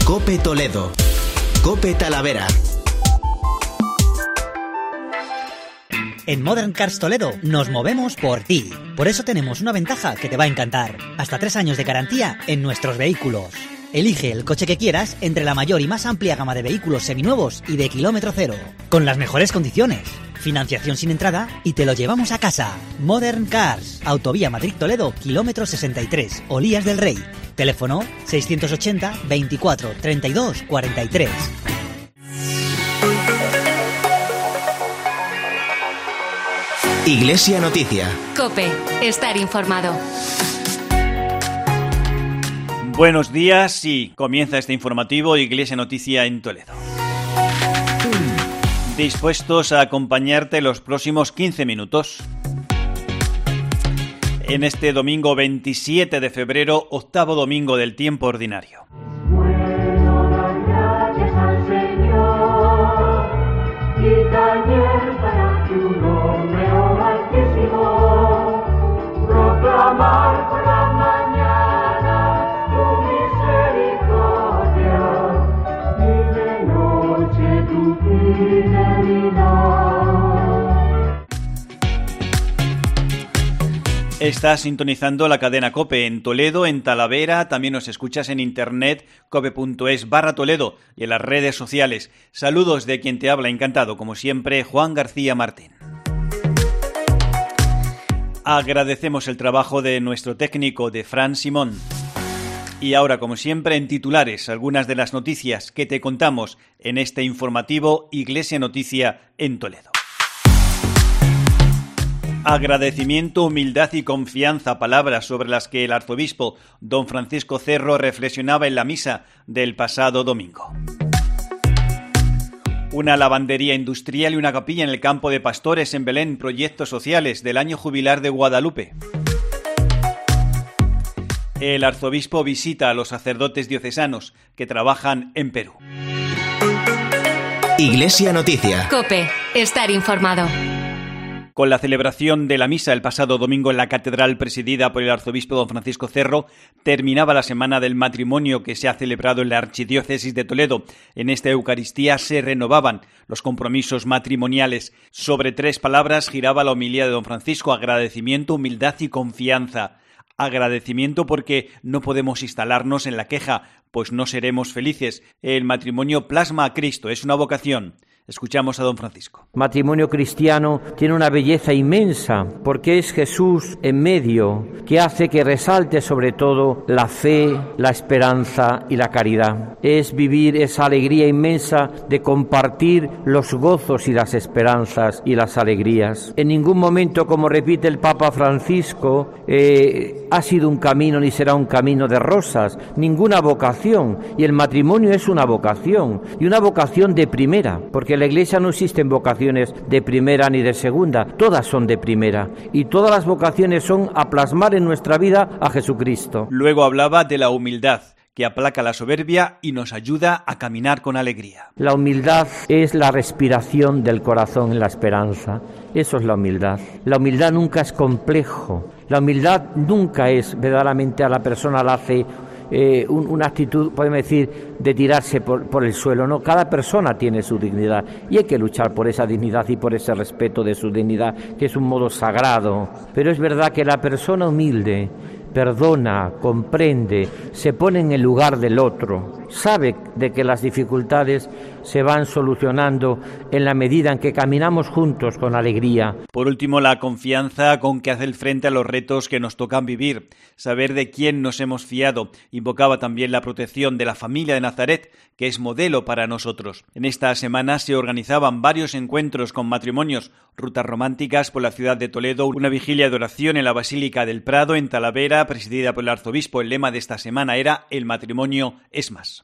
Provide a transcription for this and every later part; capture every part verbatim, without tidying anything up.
COPE Toledo. COPE Talavera. En Modern Cars Toledo nos movemos por ti. Por eso tenemos una ventaja que te va a encantar. Hasta tres años de garantía en nuestros vehículos. Elige el coche que quieras entre la mayor y más amplia gama de vehículos seminuevos y de kilómetro cero. Con las mejores condiciones. Financiación sin entrada y te lo llevamos a casa. Modern Cars. Autovía Madrid-Toledo, kilómetro sesenta y tres, Olías del Rey. Teléfono seiscientos ochenta, veinticuatro, treinta y dos, cuarenta y tres. Iglesia Noticia. COPE. Estar informado. Buenos días y comienza este informativo Iglesia Noticia en Toledo. Dispuestos a acompañarte los próximos quince minutos. En este domingo veintisiete de febrero, octavo domingo del tiempo ordinario. Bueno, dar gracias al Señor y tañer para tu nombre, oh Altísimo, proclamar por la mañana tu misericordia y de noche tu fidelidad. Estás sintonizando la cadena COPE en Toledo, en Talavera, también nos escuchas en internet, cope.es barra Toledo y en las redes sociales. Saludos de quien te habla, encantado, como siempre, Juan García Martín. Agradecemos el trabajo de nuestro técnico, de Fran Simón. Y ahora, como siempre, en titulares, algunas de las noticias que te contamos en este informativo Iglesia Noticia en Toledo. Agradecimiento, humildad y confianza, palabras sobre las que el arzobispo don Francisco Cerro reflexionaba en la misa del pasado domingo. Una lavandería industrial y una capilla en el campo de Pastores en Belén, proyectos sociales del año jubilar de Guadalupe. El arzobispo visita a los sacerdotes diocesanos que trabajan en Perú. Iglesia Noticia. COPE. Estar informado. Con la celebración de la misa el pasado domingo en la catedral presidida por el arzobispo don Francisco Cerro, terminaba la semana del matrimonio que se ha celebrado en la archidiócesis de Toledo. En esta Eucaristía se renovaban los compromisos matrimoniales. Sobre tres palabras giraba la homilía de don Francisco: agradecimiento, humildad y confianza. Agradecimiento porque no podemos instalarnos en la queja, pues no seremos felices. El matrimonio plasma a Cristo, es una vocación. Escuchamos a don Francisco. Matrimonio cristiano tiene una belleza inmensa porque es Jesús en medio, que hace que resalte sobre todo la fe, la esperanza y la caridad. Es vivir esa alegría inmensa de compartir los gozos y las esperanzas y las alegrías. En ningún momento, como repite el Papa Francisco, eh, ha sido un camino ni será un camino de rosas, ninguna vocación. Y el matrimonio es una vocación, y una vocación de primera, porque en la Iglesia no existen vocaciones de primera ni de segunda, todas son de primera, y todas las vocaciones son a plasmar en nuestra vida a Jesucristo. Luego hablaba de la humildad, que aplaca la soberbia y nos ayuda a caminar con alegría. La humildad es la respiración del corazón en la esperanza. Eso es la humildad. La humildad nunca es complejo. La humildad nunca es verdaderamente a la persona la hace Eh, un, una actitud, podemos decir, de tirarse por, por el suelo. No, cada persona tiene su dignidad y hay que luchar por esa dignidad y por ese respeto de su dignidad, que es un modo sagrado. Pero es verdad que la persona humilde perdona, comprende, se pone en el lugar del otro, sabe de que las dificultades se van solucionando en la medida en que caminamos juntos con alegría. Por último, la confianza con que hacer frente a los retos que nos tocan vivir, saber de quién nos hemos fiado. Invocaba también la protección de la familia de Nazaret, que es modelo para nosotros. En esta semana se organizaban varios encuentros con matrimonios, rutas románticas por la ciudad de Toledo, una vigilia de oración en la Basílica del Prado, en Talavera, presidida por el arzobispo. El lema de esta semana era "El matrimonio es más".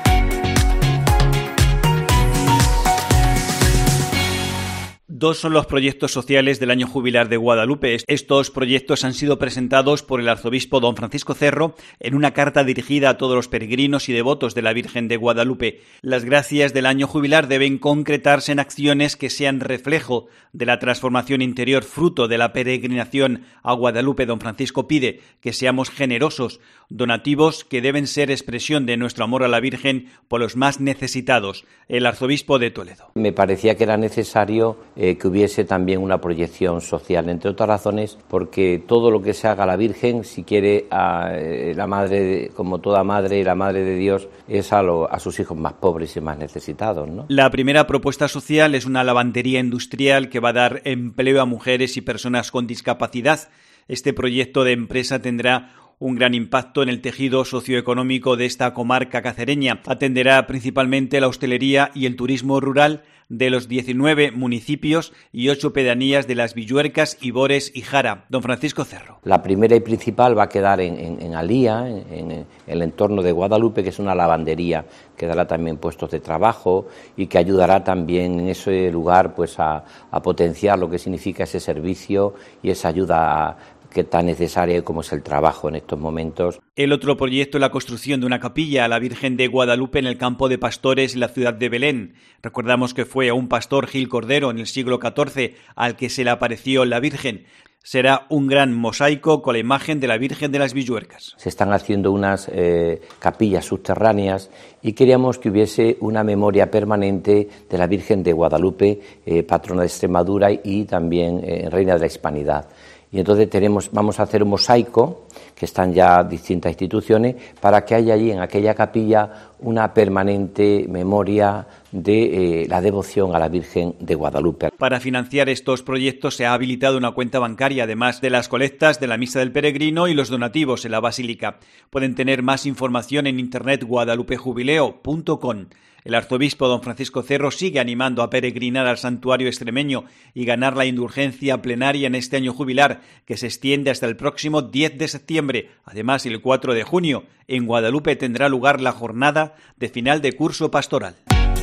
Dos son los proyectos sociales del año jubilar de Guadalupe. Estos proyectos han sido presentados por el arzobispo don Francisco Cerro en una carta dirigida a todos los peregrinos y devotos de la Virgen de Guadalupe. Las gracias del año jubilar deben concretarse en acciones que sean reflejo de la transformación interior, fruto de la peregrinación a Guadalupe. Don Francisco pide que seamos generosos, donativos que deben ser expresión de nuestro amor a la Virgen por los más necesitados. El arzobispo de Toledo. Me parecía que era necesario eh, que hubiese también una proyección social, entre otras razones porque todo lo que se haga a la Virgen, si quiere, a, eh, la madre, como toda madre, la madre de Dios, es a, lo, a sus hijos más pobres y más necesitados, ¿no? La primera propuesta social es una lavandería industrial que va a dar empleo a mujeres y personas con discapacidad. Este proyecto de empresa tendrá un gran impacto en el tejido socioeconómico de esta comarca cacereña. Atenderá principalmente la hostelería y el turismo rural de los diecinueve municipios y ocho pedanías de Las Villuercas, Ibores y Jara. Don Francisco Cerro. La primera y principal va a quedar en, en, en Alía, en, en el entorno de Guadalupe, que es una lavandería que dará también puestos de trabajo y que ayudará también en ese lugar pues a, a potenciar lo que significa ese servicio y esa ayuda a que tan necesaria como es el trabajo en estos momentos. El otro proyecto es la construcción de una capilla a la Virgen de Guadalupe en el campo de Pastores en la ciudad de Belén. Recordamos que fue a un pastor, Gil Cordero, en el siglo catorce al que se le apareció la Virgen. Será un gran mosaico con la imagen de la Virgen de las Villuercas. Se están haciendo unas eh, capillas subterráneas y queríamos que hubiese una memoria permanente de la Virgen de Guadalupe, eh, patrona de Extremadura y también eh, reina de la Hispanidad. Y entonces tenemos, vamos a hacer un mosaico, que están ya distintas instituciones, para que haya allí en aquella capilla una permanente memoria de eh, la devoción a la Virgen de Guadalupe. Para financiar estos proyectos se ha habilitado una cuenta bancaria, además de las colectas de la Misa del Peregrino y los donativos en la Basílica. Pueden tener más información en internet guadalupejubileo punto com. El arzobispo don Francisco Cerro sigue animando a peregrinar al santuario extremeño y ganar la indulgencia plenaria en este año jubilar, que se extiende hasta el próximo diez de septiembre. Además, el cuatro de junio, en Guadalupe tendrá lugar la jornada de final de curso pastoral.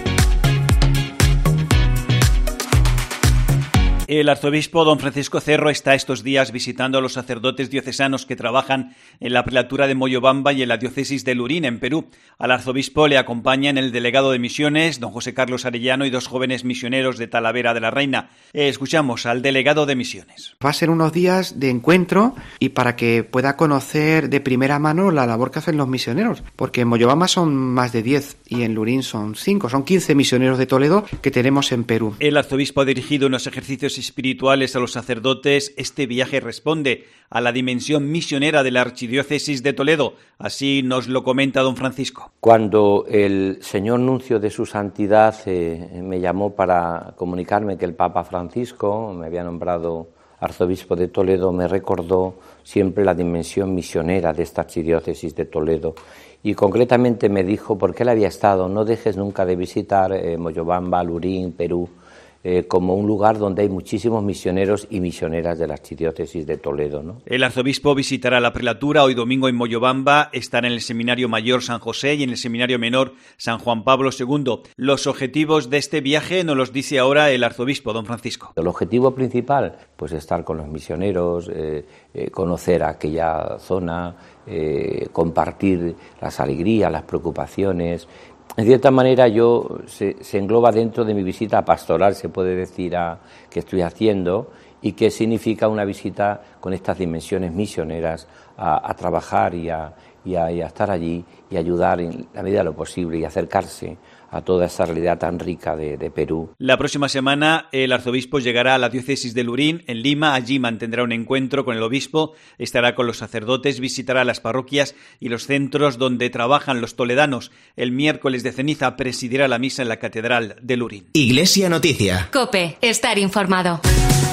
El arzobispo don Francisco Cerro está estos días visitando a los sacerdotes diocesanos que trabajan en la prelatura de Moyobamba y en la diócesis de Lurín, en Perú. Al arzobispo le acompañan el delegado de misiones, don José Carlos Arellano, y dos jóvenes misioneros de Talavera de la Reina. Escuchamos al delegado de misiones. Va a ser unos días de encuentro y para que pueda conocer de primera mano la labor que hacen los misioneros, porque en Moyobamba son más de diez y en Lurín son cinco, son quince misioneros de Toledo que tenemos en Perú. El arzobispo ha dirigido unos ejercicios espirituales a los sacerdotes. Este viaje responde a la dimensión misionera de la Archidiócesis de Toledo. Así nos lo comenta don Francisco. Cuando el señor nuncio de su santidad eh, me llamó para comunicarme que el Papa Francisco me había nombrado arzobispo de Toledo, me recordó siempre la dimensión misionera de esta Archidiócesis de Toledo. Y concretamente me dijo, porque él había estado, no dejes nunca de visitar eh, Moyobamba, Lurín, Perú, Eh, como un lugar donde hay muchísimos misioneros y misioneras de la Archidiócesis de Toledo, ¿no? El arzobispo visitará la prelatura hoy domingo en Moyobamba, estará en el Seminario Mayor San José y en el Seminario Menor San Juan Pablo segundo. Los objetivos de este viaje nos los dice ahora el arzobispo don Francisco. El objetivo principal, pues estar con los misioneros, eh, eh, conocer aquella zona, eh, compartir las alegrías, las preocupaciones. En cierta manera yo se, se engloba dentro de mi visita pastoral, se puede decir, a, que estoy haciendo, y que significa una visita con estas dimensiones misioneras a, a trabajar y a, y, a, y a estar allí y ayudar en la medida de lo posible y acercarse a toda esa realidad tan rica de, de Perú. La próxima semana el arzobispo llegará a la diócesis de Lurín, en Lima. Allí mantendrá un encuentro con el obispo, estará con los sacerdotes, visitará las parroquias y los centros donde trabajan los toledanos. El miércoles de ceniza presidirá la misa en la catedral de Lurín. Iglesia Noticia. COPE, estar informado.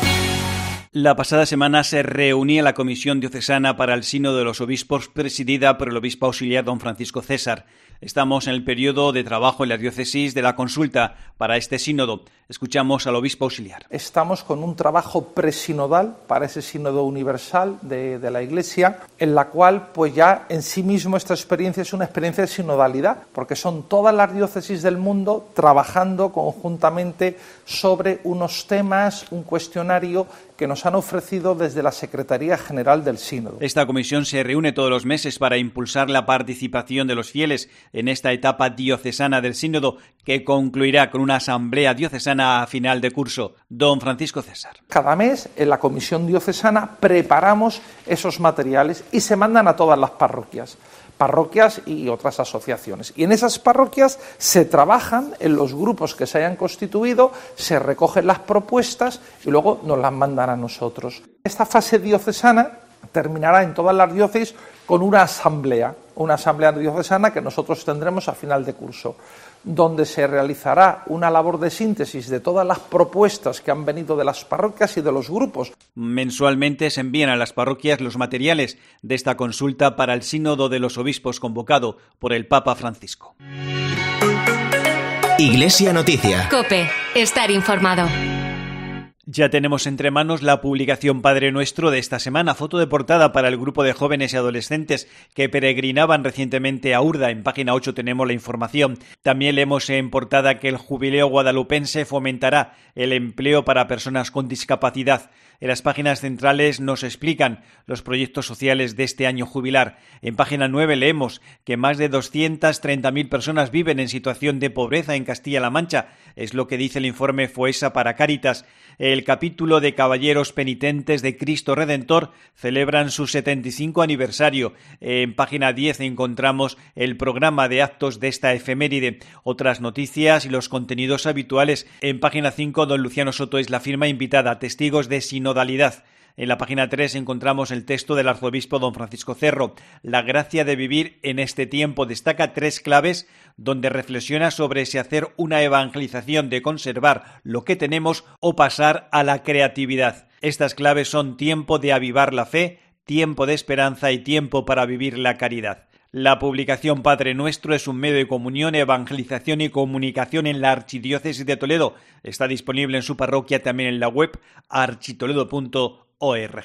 La pasada semana se reunía la Comisión Diocesana para el Sínodo de los Obispos, presidida por el obispo auxiliar don Francisco César. Estamos en el periodo de trabajo en la diócesis de la consulta para este sínodo. Escuchamos al obispo auxiliar. Estamos con un trabajo presinodal para ese sínodo universal de, de la Iglesia, en la cual pues ya en sí mismo esta experiencia es una experiencia de sinodalidad, porque son todas las diócesis del mundo trabajando conjuntamente sobre unos temas, un cuestionario que nos han ofrecido desde la Secretaría General del Sínodo. Esta comisión se reúne todos los meses para impulsar la participación de los fieles en esta etapa diocesana del sínodo, que concluirá con una asamblea diocesana a final de curso. Don Francisco César. Cada mes en la comisión diocesana preparamos esos materiales y se mandan a todas las parroquias. parroquias y otras asociaciones. Y en esas parroquias se trabajan en los grupos que se hayan constituido, se recogen las propuestas y luego nos las mandan a nosotros. Esta fase diocesana terminará en todas las diócesis con una asamblea, una asamblea diocesana que nosotros tendremos a final de curso, donde se realizará una labor de síntesis de todas las propuestas que han venido de las parroquias y de los grupos. Mensualmente se envían a las parroquias los materiales de esta consulta para el Sínodo de los Obispos convocado por el Papa Francisco. Iglesia Noticia. COPE. Estar informado. Ya tenemos entre manos la publicación Padre Nuestro de esta semana, foto de portada para el grupo de jóvenes y adolescentes que peregrinaban recientemente a Urda. En página ocho tenemos la información. También leemos en portada que el jubileo guadalupense fomentará el empleo para personas con discapacidad. En las páginas centrales nos explican los proyectos sociales de este año jubilar. En página nueve leemos que más de doscientas treinta mil personas viven en situación de pobreza en Castilla-La Mancha. Es lo que dice el informe FOESA para Cáritas. El capítulo de Caballeros Penitentes de Cristo Redentor celebran su setenta y cinco aniversario. En página diez encontramos el programa de actos de esta efeméride. Otras noticias y los contenidos habituales. En página cinco, don Luciano Soto es la firma invitada, testigos de sinodalidad. En la página tres encontramos el texto del arzobispo don Francisco Cerro. La gracia de vivir en este tiempo destaca tres claves donde reflexiona sobre si hacer una evangelización de conservar lo que tenemos o pasar a la creatividad. Estas claves son tiempo de avivar la fe, tiempo de esperanza y tiempo para vivir la caridad. La publicación Padre Nuestro es un medio de comunión, evangelización y comunicación en la Archidiócesis de Toledo. Está disponible en su parroquia, también en la web architoledo punto org.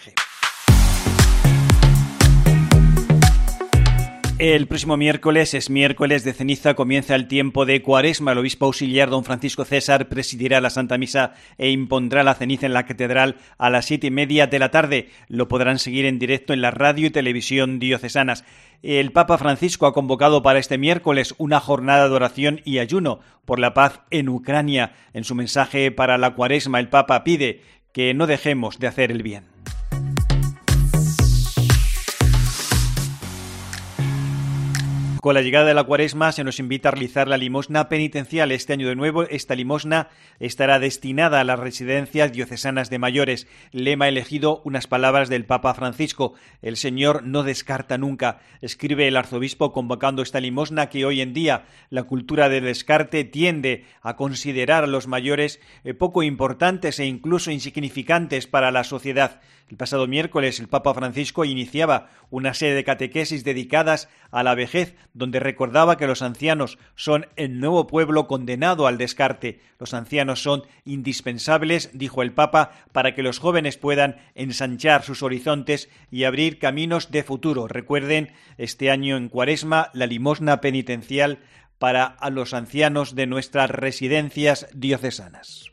El próximo miércoles es miércoles de ceniza, comienza el tiempo de Cuaresma. El obispo auxiliar don Francisco César presidirá la Santa Misa e impondrá la ceniza en la catedral a las siete y media de la tarde. Lo podrán seguir en directo en la radio y televisión diocesanas. El Papa Francisco ha convocado para este miércoles una jornada de oración y ayuno por la paz en Ucrania. En su mensaje para la Cuaresma, el Papa pide que no dejemos de hacer el bien. Con la llegada de la Cuaresma se nos invita a realizar la limosna penitencial. Este año de nuevo esta limosna estará destinada a las residencias diocesanas de mayores. Lema elegido, unas palabras del Papa Francisco: el Señor no descarta nunca. Escribe el arzobispo convocando esta limosna que hoy en día la cultura del descarte tiende a considerar a los mayores poco importantes e incluso insignificantes para la sociedad. El pasado miércoles el Papa Francisco iniciaba una serie de catequesis dedicadas a la vejez, donde recordaba que los ancianos son el nuevo pueblo condenado al descarte. Los ancianos son indispensables, dijo el Papa, para que los jóvenes puedan ensanchar sus horizontes y abrir caminos de futuro. Recuerden, este año en Cuaresma, la limosna penitencial para a los ancianos de nuestras residencias diocesanas.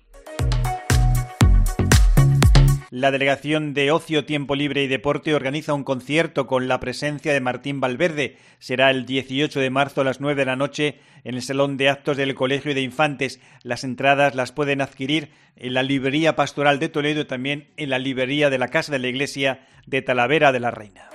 La Delegación de Ocio, Tiempo Libre y Deporte organiza un concierto con la presencia de Martín Valverde. Será el dieciocho de marzo a las nueve de la noche en el Salón de Actos del Colegio de Infantes. Las entradas las pueden adquirir en la Librería Pastoral de Toledo y también en la Librería de la Casa de la Iglesia de Talavera de la Reina.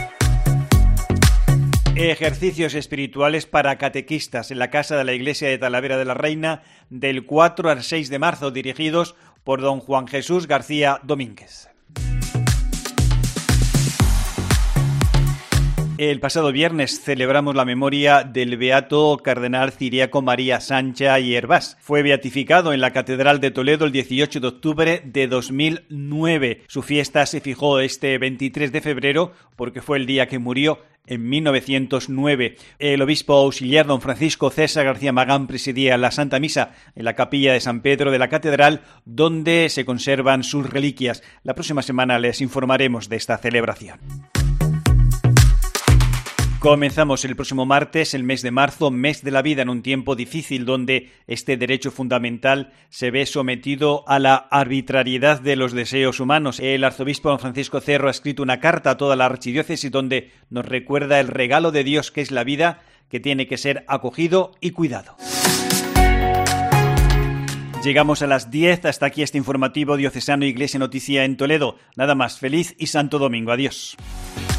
Ejercicios espirituales para catequistas en la Casa de la Iglesia de Talavera de la Reina del cuatro al seis de marzo, dirigidos por don Juan Jesús García Domínguez. El pasado viernes celebramos la memoria del beato cardenal Ciriaco María Sancha y Hervás. Fue beatificado en la Catedral de Toledo el dieciocho de octubre de dos mil nueve. Su fiesta se fijó este veintitrés de febrero porque fue el día que murió en mil novecientos nueve. El obispo auxiliar don Francisco César García Magán presidía la Santa Misa en la capilla de San Pedro de la Catedral, donde se conservan sus reliquias. La próxima semana les informaremos de esta celebración. Comenzamos el próximo martes, el mes de marzo, mes de la vida, en un tiempo difícil donde este derecho fundamental se ve sometido a la arbitrariedad de los deseos humanos. El arzobispo don Francisco Cerro ha escrito una carta a toda la archidiócesis donde nos recuerda el regalo de Dios que es la vida, que tiene que ser acogido y cuidado. Llegamos a las diez, hasta aquí este informativo diocesano Iglesia Noticia en Toledo. Nada más, feliz y santo domingo. Adiós.